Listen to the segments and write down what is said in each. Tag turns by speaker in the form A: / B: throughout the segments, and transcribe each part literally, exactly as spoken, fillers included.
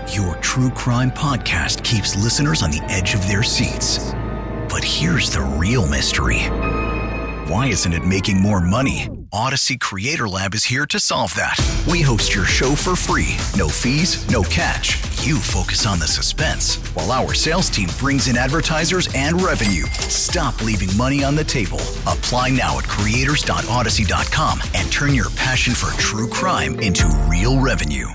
A: Your true crime podcast keeps listeners on the edge of their seats. But here's the real mystery. Why isn't it making more money? Odyssey Creator Lab is here to solve that. We host your show for free. No fees, no catch. You focus on the suspense, while our sales team brings in advertisers and revenue. Stop leaving money on the table. Apply now at creators dot odyssey dot com and turn your passion for true crime into real revenue.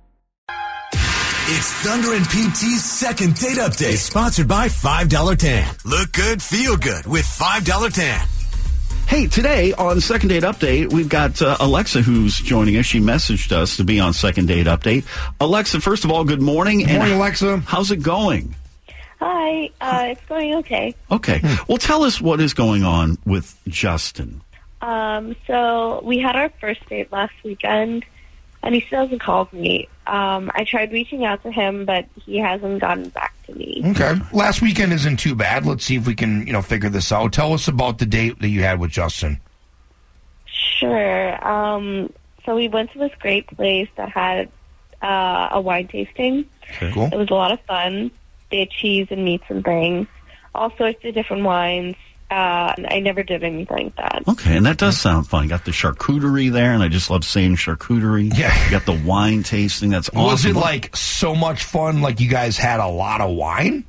B: It's Thunder and P T's second date update, sponsored by five dollar Tan. Look good, feel good with five dollar Tan.
C: Hey, today on Second Date Update, we've got uh, Alexa who's joining us. She messaged us to be on Second Date Update. Alexa, first of all, good morning.
D: Good morning,
C: and
D: Alexa.
C: How's it going?
E: Hi, uh, it's going okay.
C: Okay. Well, tell us what is going on with Justin.
E: Um, so we had our first date last weekend, and he still hasn't called me. Um, I tried reaching out to him, but he hasn't gotten back to me.
D: Okay. Last weekend isn't too bad. Let's see if we can, you know, figure this out. Tell us about the date that you had with Justin.
E: Sure. Um, so we went to this great place that had uh, a wine tasting.
C: Okay.
D: Cool.
E: It was a lot of fun. They had cheese and meats and things, all sorts of different wines. Uh, I never did anything like that.
C: Okay, and that does sound fun. You got the charcuterie there, and I just love saying charcuterie.
D: Yeah.
C: You got the wine tasting. That's awesome.
D: Was it like so much fun, like you guys had a lot of wine?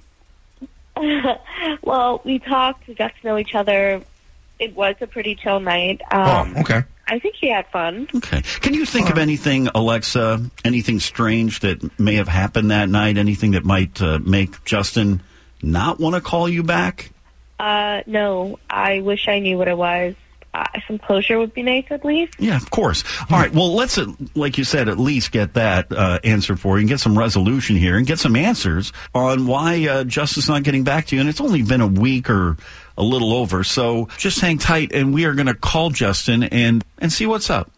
E: Well, we talked, we got to know each other. It was a pretty chill night. Um,
D: oh, okay.
E: I think he had fun.
C: Okay. Can you think of anything, Alexa, anything strange that may have happened that night, anything that might uh, make Justin not want to call you back?
E: Uh, no, I wish I knew what it was. Uh, some closure would be nice, at least.
C: Yeah, of course. All right, well, let's, uh, like you said, at least get that uh, answer for you and get some resolution here and get some answers on why uh, Justin's not getting back to you. And it's only been a week or a little over, so just hang tight, and we are going to call Justin and, and see what's up.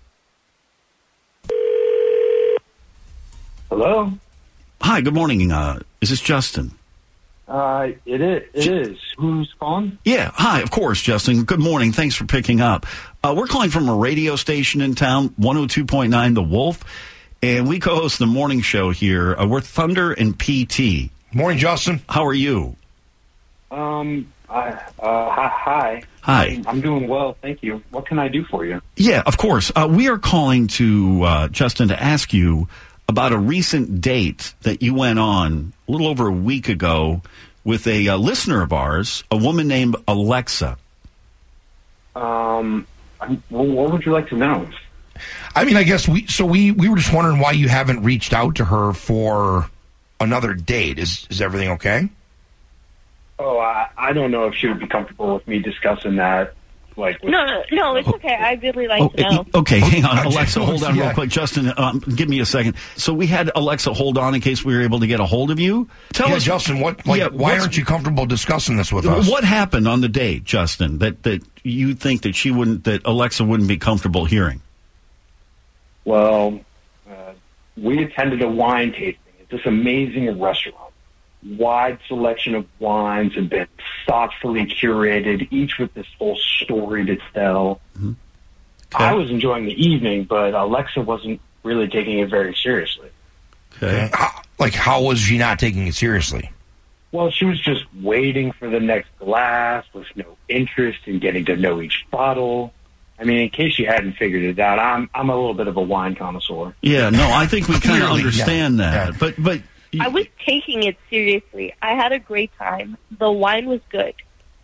F: Hello?
C: Hi, good morning. Uh, is this Justin?
F: Uh, it is. It is. Who's calling?
C: Yeah, hi, of course, Justin. Good morning. Thanks for picking up. Uh, we're calling from a radio station in town, one oh two point nine The Wolf, and we co-host the morning show here. Uh, we're Thunder and P T.
D: Morning, Justin.
C: How are you?
F: Um, I, uh, hi. Hi.
C: Hi.
F: I'm, I'm doing well, thank you. What can I do for you?
C: Yeah, of course. Uh, we are calling to, uh, Justin, to ask you about a recent date that you went on a little over a week ago with a uh, listener of ours, a woman named Alexa.
F: Um, well, what would you like to know?
D: I mean, I guess we, so we, we were just wondering why you haven't reached out to her for another date. Is, is everything okay?
F: Oh, I, I don't know if she would be comfortable with me discussing that. Like, with,
E: No, no, no, it's okay. I'd really like
C: Oh,
E: to know.
C: okay, hang on.
D: Oh,
C: Alexa, hold on
D: yeah.
C: real quick. Justin, um, give me a second. So we had Alexa hold on in case we were able to get a hold of you. Tell
D: Yeah,
C: us,
D: Justin, what, like,
C: yeah,
D: why
C: what's-
D: aren't you comfortable discussing this with us?
C: What happened on the date, Justin, that, that you think that she wouldn't, that Alexa wouldn't be comfortable hearing?
F: Well, uh, we attended a wine tasting at this amazing restaurant. Wide selection of wines have been thoughtfully curated, each with this whole story to tell.
C: Mm-hmm. Okay.
F: I was enjoying the evening, but Alexa wasn't really taking it very seriously.
C: Okay.
D: How, like, how was she not taking it seriously?
F: Well, she was just waiting for the next glass with no interest in getting to know each bottle. I mean, in case you hadn't figured it out, I'm I'm a little bit of a wine connoisseur.
C: Yeah, no, I think we kind of
D: Clearly,
C: understand
D: yeah.
C: that.
D: Yeah.
C: But, but
E: I was taking it seriously. I had a great time. The wine was good.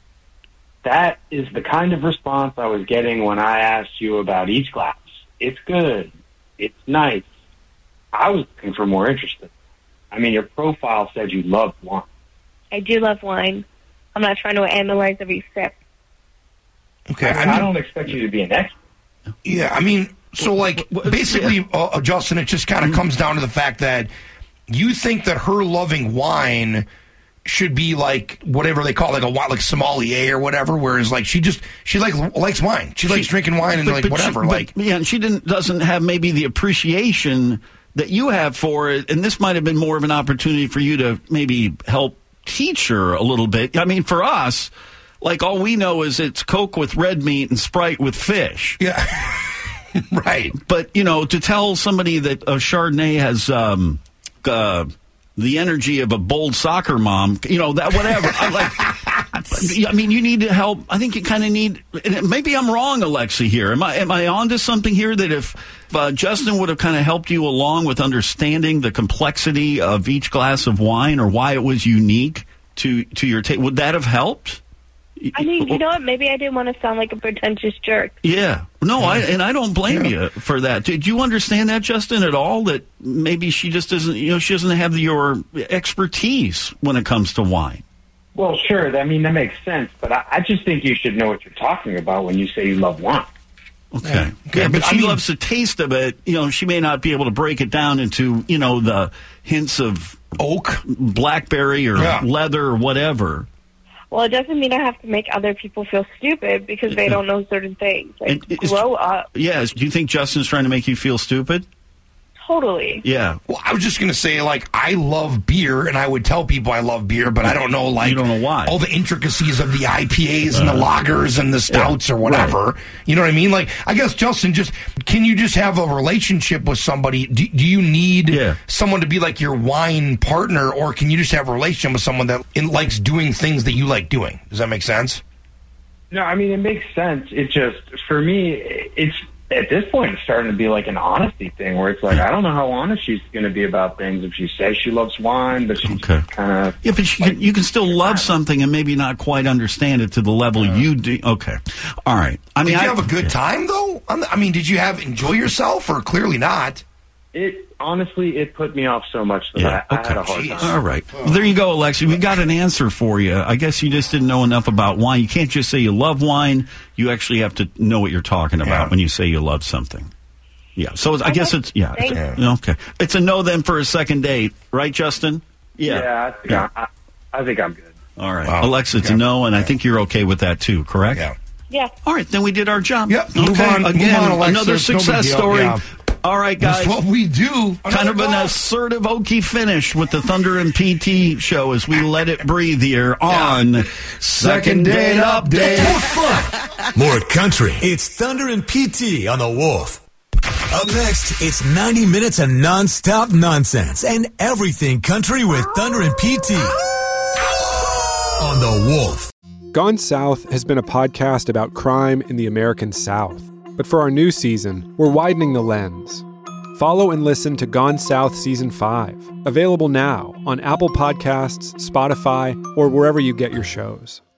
F: That is the kind of response I was getting when I asked you about each glass. It's good. It's nice. I was looking for more interested. I mean, your profile said you loved wine.
E: I do love wine. I'm not trying to analyze every sip.
D: Okay,
F: I, mean,
D: I mean,
F: I don't expect you to be an expert.
D: yeah, I mean, so, like,
C: Wh- wh-
D: basically, uh, Justin, it just kind of comes down to the fact that you think that her loving wine should be like whatever they call it, like a wine, like sommelier or whatever. Whereas, like, she just she like likes wine. She, likes drinking wine and
C: but-
D: like
C: but
D: whatever.
C: she- but-
D: like,
C: yeah, and she didn't doesn't have maybe the appreciation that you have for it, and this might have been more of an opportunity for you to maybe help teach her a little bit. I mean, for us, like, all we know is it's Coke with red meat and Sprite with fish.
D: yeah, right.
C: But, you know, to tell somebody that a Chardonnay has um, uh, the energy of a bold soccer mom, you know, that whatever. I like. I mean, you need to help. I think you kind of need. And maybe I'm wrong, Alexa. Here, am I? Am I onto something here? That if uh, Justin would have kind of helped you along with understanding the complexity of each glass of wine or why it was unique to to your taste, would that have helped?
E: I mean, you know what? Maybe I didn't want to sound like a pretentious jerk.
C: Yeah. No, I and I don't blame yeah. you for that. Did you understand that, Justin, at all? That maybe she just doesn't, you know, she doesn't have your expertise when it comes to wine.
F: Well, sure. I mean, that makes sense. But I, I just think you should know what you're talking about when you say you love wine.
C: Okay.
D: Yeah,
C: okay.
D: Yeah,
C: but
D: but
C: she
D: I mean,
C: loves the taste of it. You know, she may not be able to break it down into, you know, the hints of
D: oak,
C: blackberry, or yeah. leather, or whatever.
E: Well, it doesn't mean I have to make other people feel stupid because they don't know certain things. Like,
C: and
E: grow up.
C: Yeah. Do you think Justin's trying to make you feel stupid?
E: Totally.
C: Yeah.
D: Well, I was just going to say, like, I love beer, and I would tell people I love beer, but I don't know, like,
C: you don't know why.
D: all the intricacies of the I P As and uh, the lagers and the stouts
C: yeah,
D: or whatever.
C: Right.
D: You know what I mean? Like, I guess, Justin, just, can you just have a relationship with somebody? Do, do you need
C: yeah.
D: someone to be, like, your wine partner, or can you just have a relationship with someone that in, likes doing things that you like doing? Does that make sense?
F: No, I mean, it makes sense. It just, for me, it's, at this point, it's starting to be like an honesty thing where it's like, I don't know how honest she's going to be about things if she says she loves wine, but she's
C: okay.
F: kind of...
C: Yeah, but you, like, can, you can still love something and maybe not quite understand it to the level uh, you do. Okay. All right. I mean,
D: did you
C: I,
D: have a good yeah. time, though? I mean, did you have enjoy yourself, or clearly not?
F: It honestly, it put me off so much that
C: yeah,
F: I, I
C: okay.
F: had a hard
C: Jeez.
F: time.
C: All right. Well, there you go, Alexi. We got an answer for you. I guess you just didn't know enough about wine. You can't just say you love wine. You actually have to know what you're talking about yeah. when you say you love something. Yeah. So I, I guess it's, yeah. It's a, okay. It's a no then for a second date. Right, Justin? Yeah.
F: Yeah, I think, yeah. I, I think I'm good.
C: All right.
D: Wow.
C: Alexa, it's
D: okay.
C: a no, and
D: yeah.
C: I think you're okay with that too, correct?
D: Yeah.
E: Yeah.
C: All right, then we did our job.
D: Yep.
C: Okay.
D: Move on.
C: Again,
D: Move on, Alexa.
C: another
D: It's no
C: success
D: big deal.
C: story.
D: Yeah.
C: All right, guys.
D: That's what we do.
C: Kind of an assertive, oaky finish with the Thunder and P T show as we let it breathe here on yeah. Second Date Update.
B: More fun, more country. It's Thunder and P T on the Wolf. Up next, it's ninety minutes of nonstop nonsense and everything country with Thunder and P T on the Wolf.
G: Gone South has been a podcast about crime in the American South. But for our new season, we're widening the lens. Follow and listen to Gone South Season five, available now on Apple Podcasts, Spotify, or wherever you get your shows.